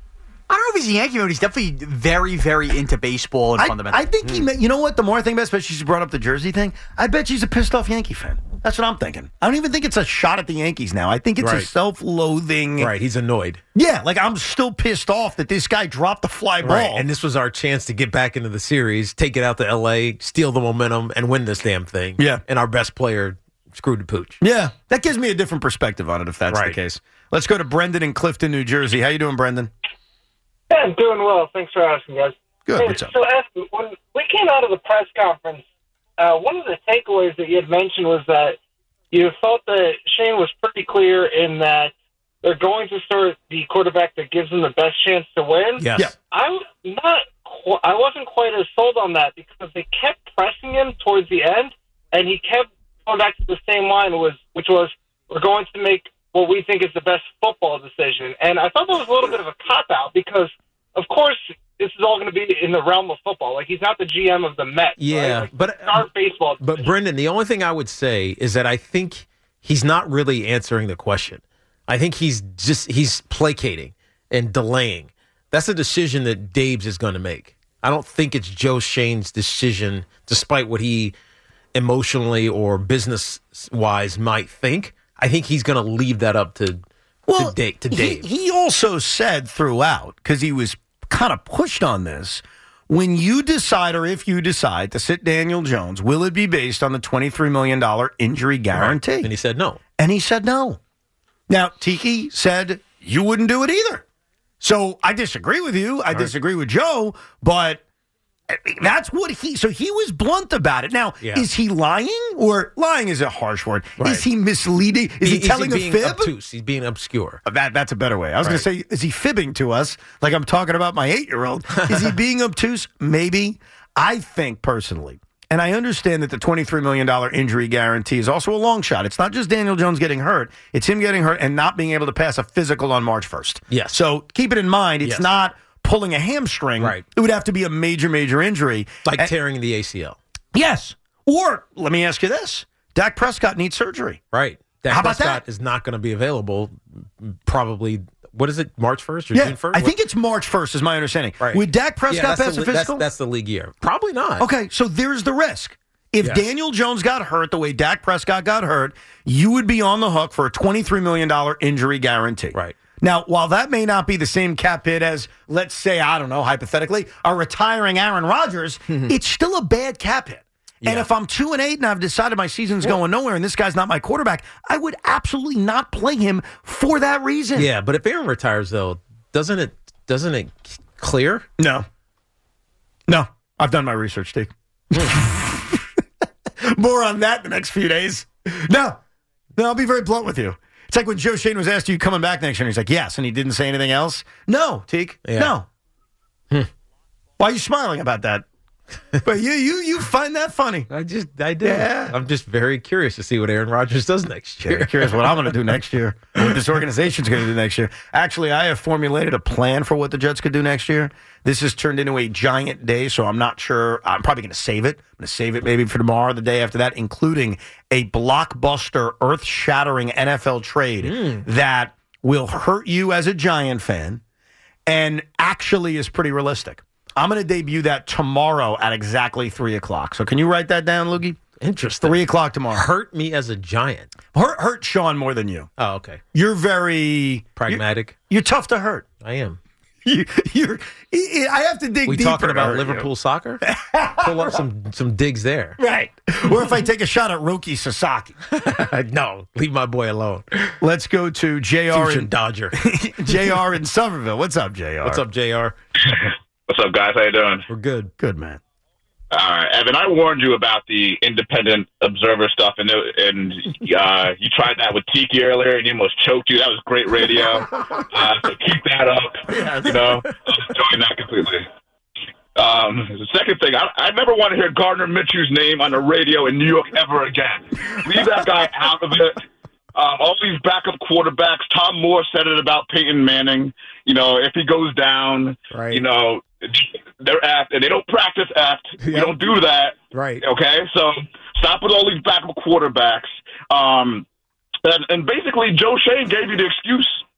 I don't know if he's a Yankee fan, but he's definitely very, very into baseball and I, fundamentals. I think he, may, you know what? The more I think about it, especially she's brought up the Jersey thing, I bet she's a pissed off Yankee fan. That's what I'm thinking. I don't even think it's a shot at the Yankees now. I think it's Right. a self-loathing. Right, he's annoyed. Yeah, like I'm still pissed off that this guy dropped the fly ball. Right, and this was our chance to get back into the series, take it out to L A, steal the momentum, and win this damn thing. Yeah. And our best player screwed the pooch. Yeah, that gives me a different perspective on it if that's Right. the case. Let's go to Brendan in Clifton, New Jersey. How you doing, Brendan? Yeah, I'm doing well. Thanks for asking, guys. Good. Hey, What's up? So, Evan, when we came out of the press conference, uh, one of the takeaways that you had mentioned was that you felt that Shane was pretty clear in that they're going to start the quarterback that gives them the best chance to win. Yes. Yeah. I'm not. Qu- I wasn't quite as sold on that because they kept pressing him towards the end, and he kept going back to the same line, was which was we're going to make what we think is the best football decision. And I thought that was a little bit of a cop-out because, of course, this is all going to be in the realm of football. Like, he's not the G M of the Mets. Yeah, right? Like, but start baseball. But Brendan, the only thing I would say is that I think he's not really answering the question. I think he's just he's placating and delaying. That's a decision that Dabes is going to make. I don't think it's Joe Shane's decision, despite what he emotionally or business-wise might think. I think he's going to leave that up to Well, to, Dave, to Dave. He, he also said throughout, because he was kind of pushed on this, when you decide or if you decide to sit Daniel Jones, will it be based on the twenty-three million dollars injury guarantee? Right. And he said no. And he said no. Now, Tiki said you wouldn't do it either. So I disagree with you. I disagree with Joe, but that's what he, so he was blunt about it. Now, Yeah. is he lying? Or lying is a harsh word. Right. Is he misleading? Is he, Is telling being a fib? obtuse? He's being obscure. That That's a better way. I was Right. going to say, is he fibbing to us like I'm talking about my eight-year-old? Is he being obtuse? Maybe. I think personally, and I understand that the twenty-three million dollars injury guarantee is also a long shot. It's not just Daniel Jones getting hurt. It's him getting hurt and not being able to pass a physical on March first. Yes. So keep it in mind, it's Yes. not pulling a hamstring. Right. It would have to be a major, major injury. Like And- tearing the A C L. Yes. Or, let me ask you this. Dak Prescott needs surgery. Right. Dak How about Prescott that? is not going to be available probably, what is it, March first or Yeah, June first? I think it's March first is my understanding. Right. Would Dak Yeah, Prescott that's pass the, a that's, physical? that's the league year. Probably not. Okay, so there's the risk. If Yes. Daniel Jones got hurt the way Dak Prescott got hurt, you would be on the hook for a twenty-three million dollars injury guarantee. Right. Now, while that may not be the same cap hit as, let's say, I don't know, hypothetically, a retiring Aaron Rodgers, it's still a bad cap hit. And Yeah. if I'm two and eight and I've decided my season's going nowhere and this guy's not my quarterback, I would absolutely not play him for that reason. Yeah, but if Aaron retires, though, doesn't it doesn't it clear? No. No. I've done my research, Steve. More on that the next few days. No. No, I'll be very blunt with you. It's like when Joe Shane was asked, are you coming back next year? And he's like, yes. And he didn't say anything else. No, Teak. Yeah. No. Hmm. Why are you smiling about that? But you you you find that funny. I just I did. Yeah. I'm just very curious to see what Aaron Rodgers does next year. Very curious what I'm going to do next year. What this organization's going to do next year. Actually, I have formulated a plan for what the Jets could do next year. This has turned into a giant day, so I'm not sure. I'm probably going to save it. I'm going to save it maybe for tomorrow, the day after that, including a blockbuster, earth-shattering N F L trade Mm. that will hurt you as a Giant fan and actually is pretty realistic. I'm going to debut that tomorrow at exactly three o'clock. So can you write that down, Loogie? Interesting. three o'clock tomorrow. Hurt me as a Giant. Hurt, hurt Sean more than you. Oh, okay. You're very Pragmatic. You're, you're tough to hurt. I am. You, you're. I have to dig We deeper. talking to about hurt Liverpool you. soccer? Pull up some some digs there. Right. Or if I take a shot at Roki Sasaki. No, leave my boy alone. Let's go to J R Future in Dodger. J R in Somerville. What's up, J R? What's up, J R? What's up, guys? How you doing? We're good. Good, man. All right, Evan. I warned you about the independent observer stuff, and it, and uh, you tried that with Tiki earlier, and you almost choked you. That was great radio. Uh, so keep that up. Yes. You know, I was enjoying that completely. Um, the second thing, I, I never want to hear Gardner Minshew's name on the radio in New York ever again. Leave that guy out of it. Um, all these backup quarterbacks. Tom Moore said it about Peyton Manning. You know, if he goes down, Right. you know, they're apt, and they don't practice apt. We Yep. don't do that. Right. Okay, so stop with all these backup quarterbacks. Um, and, and basically, Joe Shane gave you the excuse.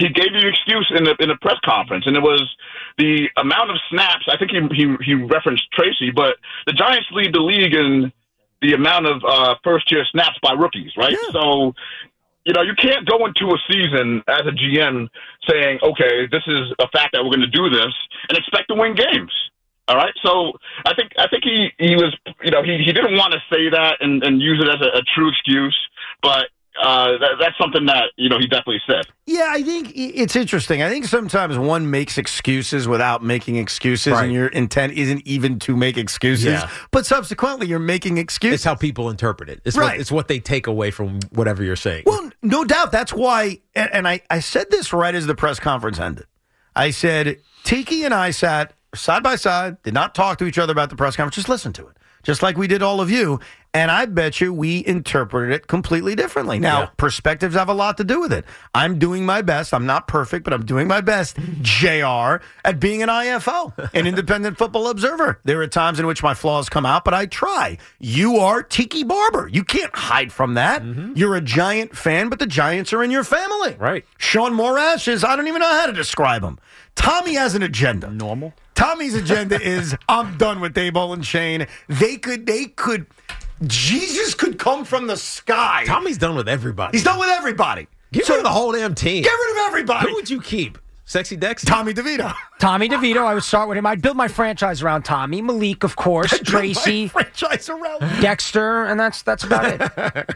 he gave you an excuse in the in the press conference, and it was the amount of snaps. I think he he, he referenced Tracy, but the Giants lead the league in the amount of uh, first-year snaps by rookies, right? Yeah. So, you know, you can't go into a season as a G M saying, okay, this is a fact that we're going to do this, and expect to win games. All right, so I think I think he, he was, you know, he, he didn't want to say that and, and use it as a, a true excuse, but uh, that, that's something that, you know, he definitely said. Yeah, I think it's interesting. I think sometimes one makes excuses without making excuses, right. and your intent isn't even to make excuses, yeah. but subsequently you're making excuses. It's how people interpret it. It's, right. what, it's what they take away from whatever you're saying. Well, no doubt. That's why, and, and I, I said this right as the press conference ended. I said, Tiki and I sat side by side, did not talk to each other about the press conference, just listen to it, just like we did all of you. And I bet you we interpreted it completely differently. Now, yeah. perspectives have a lot to do with it. I'm doing my best. I'm not perfect, but I'm doing my best, J R, at being an I F O, an independent football observer. There are times in which my flaws come out, but I try. You are Tiki Barber. You can't hide from that. Mm-hmm. You're a Giant fan, but the Giants are in your family. Right. Sean Morash is, I don't even know how to describe him. Tommy has an agenda. Normal. Tommy's agenda is, I'm done with Daboll and Shane. They could, they could, Jesus could come from the sky. Tommy's done with everybody. He's done with everybody. Get so, rid of the whole damn team. Get rid of everybody. Who would you keep? Sexy Dex? Tommy DeVito. Tommy DeVito, I would start with him. I'd build my franchise around Tommy. Malik, of course. I'd Tracy. franchise around Dexter, and that's that's about it.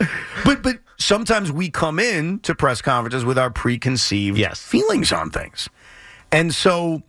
but but sometimes we come in to press conferences with our preconceived yes. feelings on things. And so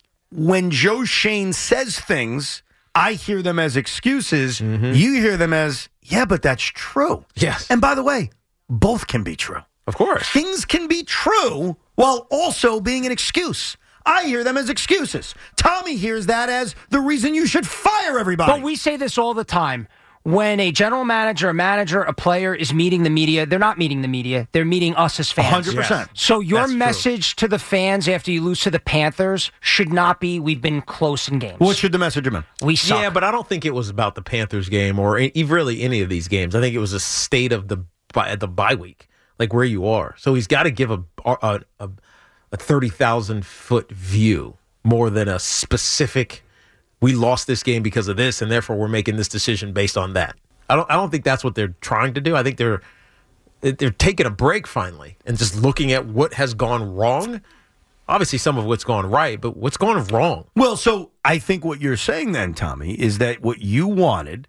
when Joe Shane says things, I hear them as excuses. Mm-hmm. You hear them as, yeah, but that's true. Yes. And by the way, both can be true. Of course. Things can be true while also being an excuse. I hear them as excuses. Tommy hears that as the reason you should fire everybody. But we say this all the time. When a general manager, a manager, a player is meeting the media, they're not meeting the media. They're meeting us as fans. one hundred percent. Yes. So your That's message true. to the fans after you lose to the Panthers should not be, we've been close in games. What should the message have been? We suck. Yeah, but I don't think it was about the Panthers game or any, really any of these games. I think it was a state of the the bye week, like where you are. So he's got to give a a, a, a thirty thousand foot view more than a specific, we lost this game because of this, and therefore we're making this decision based on that. I don't I don't think that's what they're trying to do. I think they're they're taking a break finally and just looking at what has gone wrong. Obviously, some of what's gone right, but what's gone wrong? Well, so I think what you're saying then, Tommy, is that what you wanted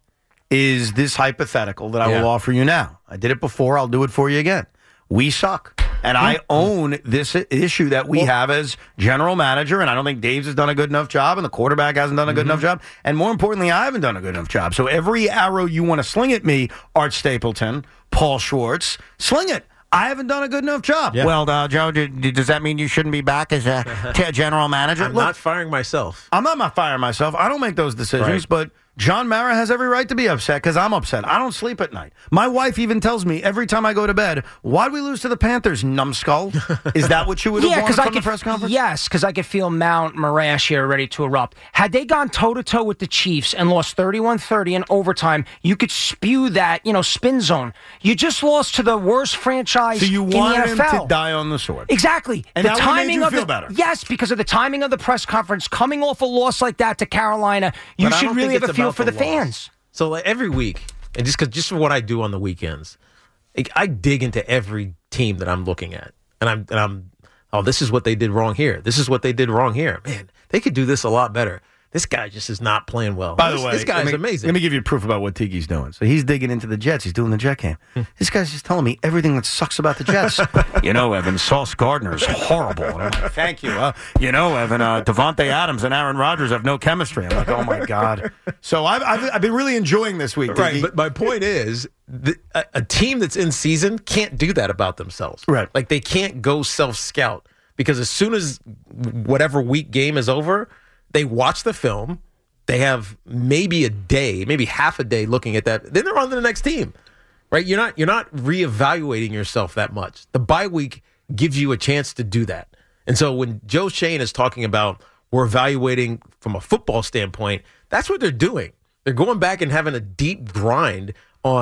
is this hypothetical that I Yeah. will offer you now. I did it before. I'll do it for you again. We suck. And I own this issue that we have as general manager, and I don't think Dave's has done a good enough job, and the quarterback hasn't done a good Mm-hmm. enough job, and more importantly, I haven't done a good enough job. So every arrow you want to sling at me, Art Stapleton, Paul Schwartz, sling it. I haven't done a good enough job. Yeah. Well, uh, Joe, d- d- does that mean you shouldn't be back as a t- general manager? I'm Look, not firing myself. I'm not, not firing myself. I don't make those decisions, Right. but John Mara has every right to be upset because I'm upset. I don't sleep at night. My wife even tells me every time I go to bed, why'd we lose to the Panthers, numbskull? Is that what you would have Yeah, wanted because I from the could, press conference? yes, because I could feel Mount Morash here ready to erupt. Had they gone toe-to-toe with the Chiefs and lost thirty-one thirty in overtime, you could spew that, you know, spin zone. You just lost to the worst franchise So you in the wanted N him F L. to die on the sword. Exactly. And the that would've made timing you of feel the, better. Yes, because of the timing of the press conference, coming off a loss like that to Carolina, you But I should don't really think have a it's feel about for the, loss. fans. So like every week, and just cause, just for what I do on the weekends, like, I dig into every team that I'm looking at, and I'm and I'm oh, this is what they did wrong here. This is what they did wrong here. Man, they could do this a lot better. This guy just is not playing well. By the this, way, this guy let is me- amazing. Let me give you proof about what Tiki's doing. So he's digging into the Jets. He's doing the Jet game. This guy's just telling me everything that sucks about the Jets. you know, Evan, Sauce Gardner's horrible. And I'm like, thank you. Uh, you know, Evan, uh, Devontae Adams and Aaron Rodgers have no chemistry. I'm like, oh, my God. So I've, I've, I've been really enjoying this week, Right, Tiki. but my point is, the, a, a team that's in season can't do that about themselves. Right. Like, they can't go self-scout, because as soon as whatever week game is over, they watch the film, they have maybe a day, maybe half a day looking at that, then they're on to the next team, right? You're not, you're not reevaluating yourself that much. The bye week gives you a chance to do that. And so when Joe Shane is talking about we're evaluating from a football standpoint, that's what they're doing. They're going back and having a deep grind on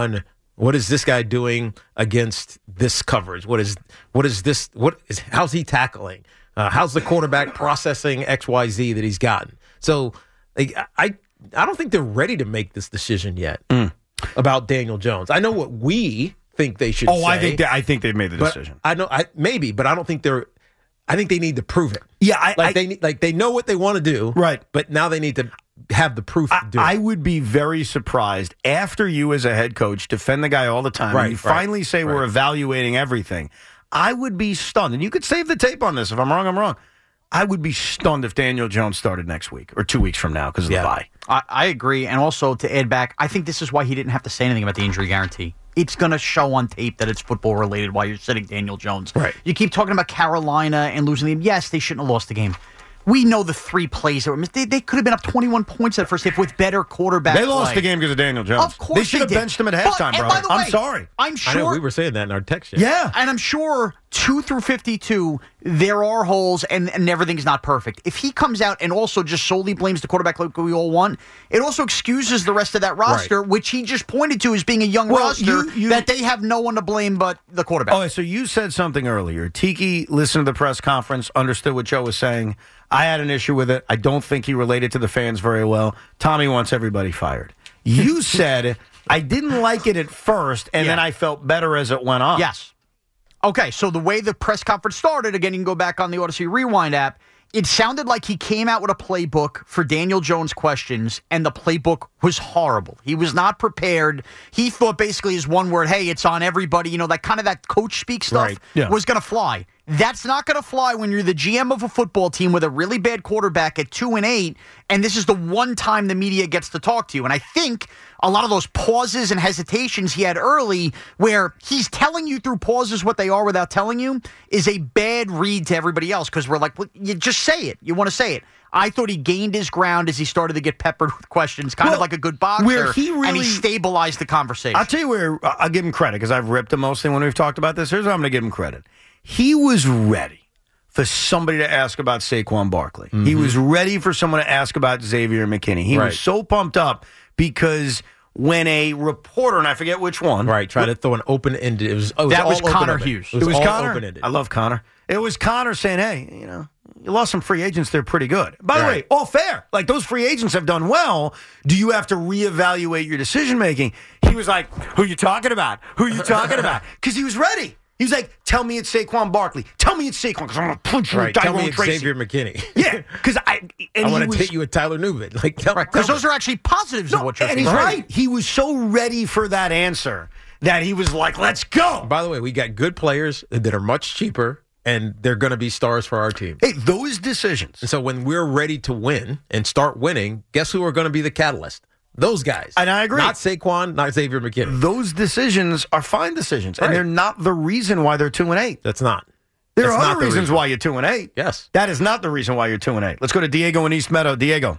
What is this guy doing against this coverage? What is what is this? What is how's he tackling? Uh, how's the quarterback processing X Y Z that he's gotten? So like, I I don't think they're ready to make this decision yet mm. about Daniel Jones. I know what we think they should. Oh, say, I think they, I think they've made the decision. I know, I maybe, but I don't think they're. I think they need to prove it. Yeah, I, like I, they need, like they know what they want to do, right? But now they need to have the proof to do I, it. I would be very surprised after you, as a head coach, defend the guy all the time. Right, and you right, finally say right. we're evaluating everything. I would be stunned, and you could save the tape on this. If I'm wrong, I'm wrong. I would be stunned if Daniel Jones started next week or two weeks from now because of Yeah. the bye. I, I agree. And also to add back, I think this is why he didn't have to say anything about the injury guarantee. It's going to show on tape that it's football related while you're sitting Daniel Jones. Right. You keep talking about Carolina and losing the game. Yes, they shouldn't have lost the game. We know the three plays that were missed. They, they could have been up twenty-one points that first half with better quarterback They lost play. the game because of Daniel Jones. Of course they should have did. benched him at But- halftime, and bro. by the I'm way, sorry. I'm I know sure. we were saying that in our text. chat. Yeah. And I'm sure two through fifty-two, there are holes and, and everything's not perfect. If he comes out and also just solely blames the quarterback like we all want, it also excuses the rest of that roster, which he just pointed to as being a young Well, roster, you- you- that they have no one to blame but the quarterback. Oh, so you said something earlier. Tiki listened to the press conference, understood what Joe was saying. I had an issue with it. I don't think he related to the fans very well. Tommy wants everybody fired. You said, I didn't like it at first, and Yeah. then I felt better as it went on. Yes. Okay, so the way the press conference started, again, you can go back on the Odyssey Rewind app, it sounded like he came out with a playbook for Daniel Jones questions, and the playbook was horrible. He was not prepared. He thought basically his one word, hey, it's on everybody, you know, that kind of that coach speak stuff Right, yeah. was going to fly. That's not going to fly when you're the G M of a football team with a really bad quarterback at two and eight, and this is the one time the media gets to talk to you. And I think a lot of those pauses and hesitations he had early, where he's telling you through pauses what they are without telling you, is a bad read to everybody else because we're like, well, you just say it. You want to say it. I thought he gained his ground as he started to get peppered with questions, kind Well, of like a good boxer, where he and really- he stabilized the conversation. I'll tell you where I'll give him credit because I've ripped him mostly when we've talked about this. Here's where I'm going to give him credit. He was ready for somebody to ask about Saquon Barkley. Mm-hmm. He was ready for someone to ask about Xavier McKinney. He Right. was so pumped up because when a reporter, and I forget which one. Right, try to throw an open-ended. It was, oh, it was That was all Connor open-ended. Hughes. It was, It was all Connor. open-ended. I love Connor. It was Connor saying, hey, you know, you lost some free agents. They're pretty good. By the Right. way, all fair. Like, those free agents have done well. Do you have to reevaluate your decision-making? He was like, who you talking about? Who you talking about? Because he was ready. He was like, tell me it's Saquon Barkley. Tell me it's Saquon because I'm going to punch you Right, with tell Tyrone me it's Tracy. Xavier McKinney. Yeah, because I and I he want to was, take you with Tyler Newman. Like, tell, Right, tell because those me. are actually positives of what you're and saying. he's right. He was so ready for that answer that he was like, let's go. By the way, we got good players that are much cheaper, and they're going to be stars for our team. Hey, those decisions. And so when we're ready to win and start winning, guess who are going to be the catalyst? Those guys. And I agree. Not Saquon, not Xavier McKinney. Those decisions are fine decisions, Right. and they're not the reason why they're two and eight. That's not. There That's are not other the reasons reason. why you're two and eight. Yes. That is not the reason why you're two and eight. Let's go to Diego in East Meadow. Diego.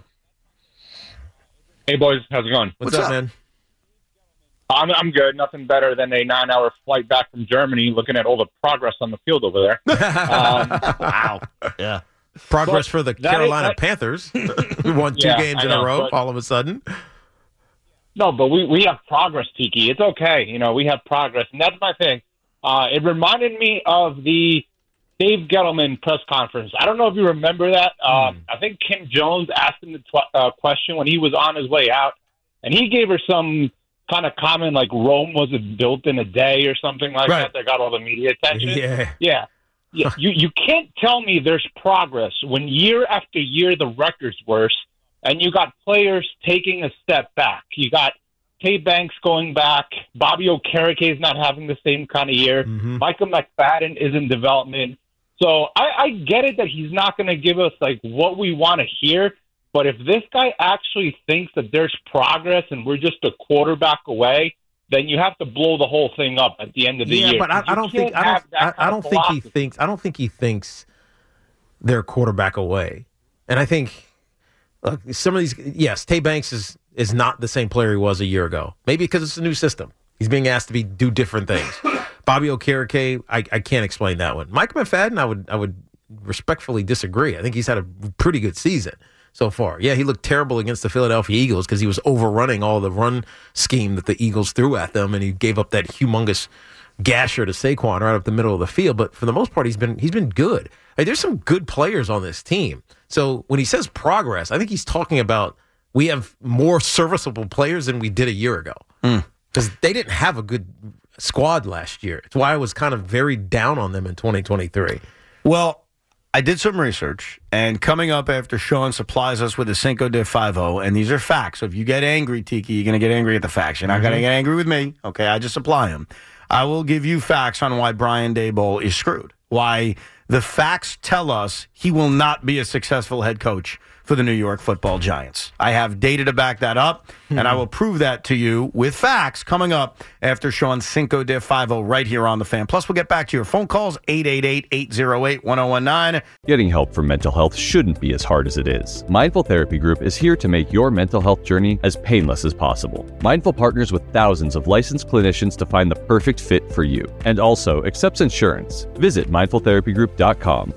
Hey, boys. How's it going? What's, up, man? I'm, I'm good. Nothing better than a nine-hour flight back from Germany looking at all the progress on the field over there. Um, wow. Yeah. Progress But for the that Carolina is- that- Panthers. We won two Yeah, games I in know, a row but- all of a sudden. No, but we, we have progress, Tiki. It's okay. You know, we have progress. And that's my thing. Uh, it reminded me of the Dave Gettleman press conference. I don't know if you remember that. Um, I think Kim Jones asked him the tw- uh, question when he was on his way out, and he gave her some kind of comment like Rome wasn't built in a day or something like Right. that that got all the media attention. Yeah. Yeah. Yeah. you, you can't tell me there's progress when year after year the record's worse, and you got players taking a step back. You got Tay Banks going back. Bobby Okereke is not having the same kind of year. Mm-hmm. Michael McFadden is in development. So I, I get it that he's not going to give us like what we want to hear. But if this guy actually thinks that there's progress and we're just a quarterback away, then you have to blow the whole thing up at the end of the yeah, year. but I, You I don't think can't I don't have that I, I kind don't of think he philosophy. thinks I don't think he thinks they're quarterback away. And I think look, some of these yes, Tay Banks is is not the same player he was a year ago. Maybe because it's a new system. He's being asked to be do different things. Bobby Okereke, I, I can't explain that one. Mike McFadden, I would I would respectfully disagree. I think he's had a pretty good season. so far. Yeah, he looked terrible against the Philadelphia Eagles because he was overrunning all the run scheme that the Eagles threw at them, and he gave up that humongous gasher to Saquon right up the middle of the field. But for the most part, he's been he's been good. Like, there's some good players on this team. So when he says progress, I think he's talking about we have more serviceable players than we did a year ago. Because mm. they didn't have a good squad last year. It's why I was kind of very down on them in twenty twenty-three. Well, I did some research, and coming up after Sean supplies us with a Cinco de five oh, and these are facts. So if you get angry, Tiki, you're going to get angry at the facts. You're not mm-hmm. going to get angry with me. Okay, I just supply them. I will give you facts on why Brian Daboll is screwed. Why the facts tell us he will not be a successful head coach for the New York Football Giants. I have data to back that up, mm-hmm. and I will prove that to you with facts coming up after Sean's Cinco de five oh right here on The Fan. Plus, we'll get back to your phone calls, eight eight eight, eight oh eight, one oh one nine. Getting help for mental health shouldn't be as hard as it is. Mindful Therapy Group is here to make your mental health journey as painless as possible. Mindful partners with thousands of licensed clinicians to find the perfect fit for you, and also accepts insurance. Visit mindful therapy group dot com.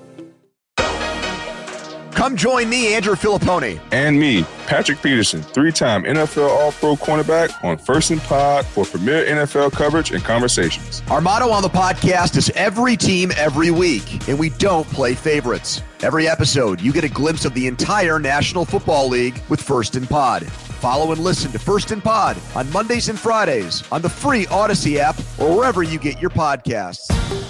Come join me, Andrew Filippone. And me, Patrick Peterson, three-time N F L All-Pro cornerback on First and Pod for premier N F L coverage and conversations. Our motto on the podcast is every team, every week, and we don't play favorites. Every episode, you get a glimpse of the entire National Football League with First and Pod. Follow and listen to First and Pod on Mondays and Fridays on the free Odyssey app or wherever you get your podcasts.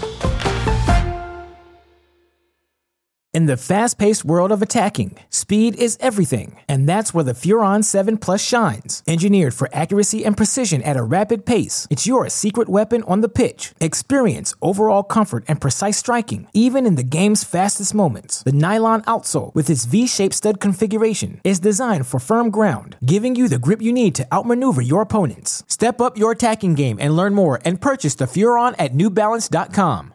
In the fast-paced world of attacking, speed is everything, and that's where the Furon seven Plus shines. Engineered for accuracy and precision at a rapid pace, it's your secret weapon on the pitch. Experience overall comfort and precise striking, even in the game's fastest moments. The nylon outsole, with its V-shaped stud configuration, is designed for firm ground, giving you the grip you need to outmaneuver your opponents. Step up your attacking game and learn more and purchase the Furon at new balance dot com.